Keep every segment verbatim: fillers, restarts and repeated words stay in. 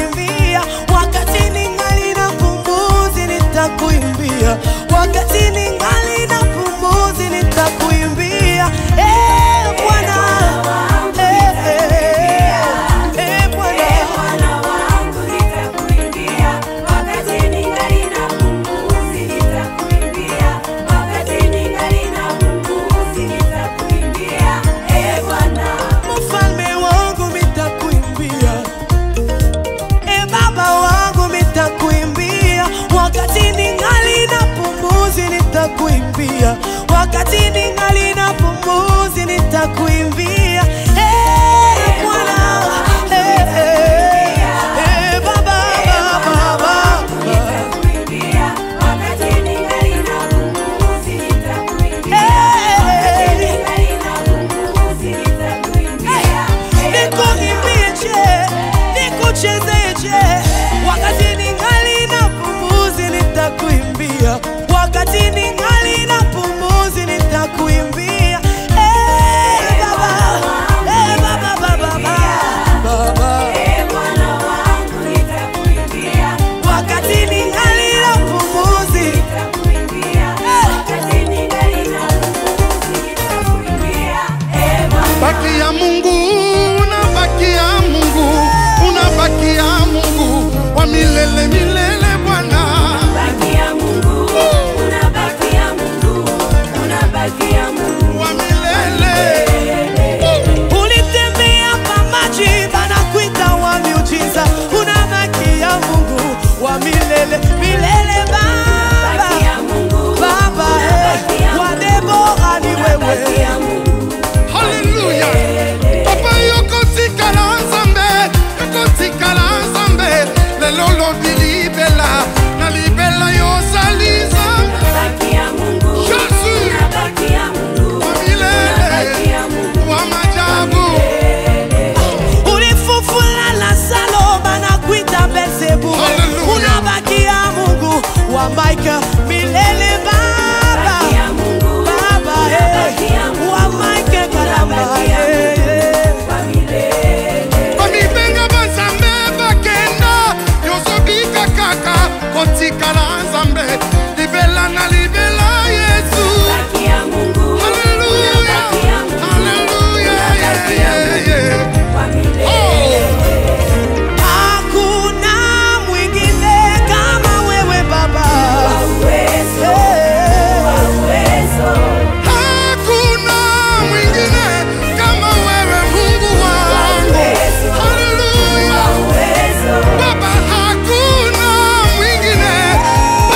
nitakuimbia, wakati ningali na pumzi nitakuimbia, wakati ningali na pumzi nitakuimbia. Eh Bwana, eh eh Bwana wangu nitakuimbia, wakati ningali na pumzi nitakuimbia, wakati ningali na pumzi nitakuimbia. Eh Bwana mfalme wangu nitakuimbia, eh baba wangu nitakuimbia, wakati ningali na pumzi nitakuimbia, wakati ningali na pumzi nitakuimbia. Eh Bwana, eh eh baba baba nitakuimbia, wakati ningali na pumzi nitakuimbia, wakati ningali na pumzi nitakuimbia. Nikuimbie je, nikucheze je, wakati ningali na pumzi nitakuimbia, wakati ningali na pumzi nitakuimbia. Eh baba, eh baba baba baba, eh Bwana wangu nitakuimbia, wakati ningali na pumzi nitakuimbia, wakati ningali na pumzi nitakuimbia. Eh Bwana baki ya Mungu, unabaki ya Mungu, unabaki ya Mungu wa milele milele Bwana. Baki ya Mungu, unabaki ya Mungu, unabaki ya Mungu Wa milele. ulitembea pa maji banakuita wa miujiza, unabaki ya Mungu wa milele milele baba. Baki ya Mungu baba, eh wa Debora ni wewe. Hallelujah. Papa yoko tikala nzambe, yoko tikala nzambe, lelo lobi libela, na libela yo saliza. Baki ya Mungu, Jesus. baki ya Mungu Wa milele, wa majabu. ulifufula Lazaro banakuita Beelzebu, Hallelujah. unabaki ya Mungu wa Michael milele baba. Baba eh wa Michael karamba eh Bamibenga banzambe bakenda, yozobika kaka, kotikala nzambe, libela na libela Yesu. Hallelujah, hallelujah, yeah, yeah, yeah. Oh. hakuna mwingine kama wewe baba. Hakuna mwingine kama wewe Mungu wangu. Hallelujah. Baba, hakuna mwingine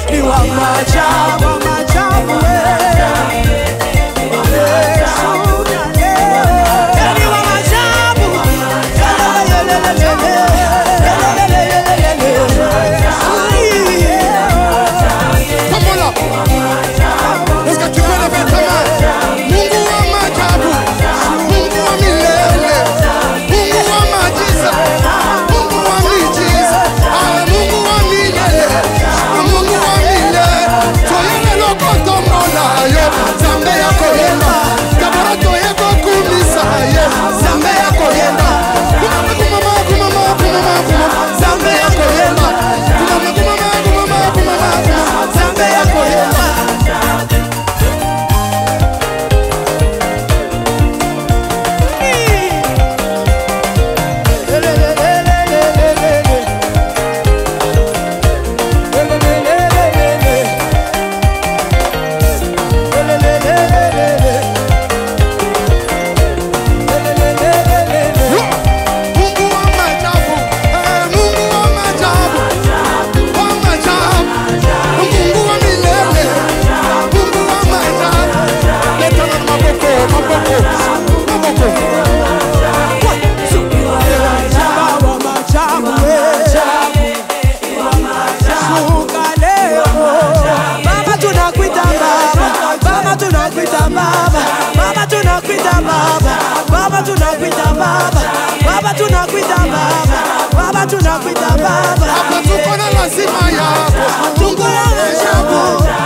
ni wa maajabu, wa maajabu wewe. Baba tunakuita baba, baba tunakuita baba, baba tunakuita baba. Hapa tuko na lazima yako, tuko na lazima yako.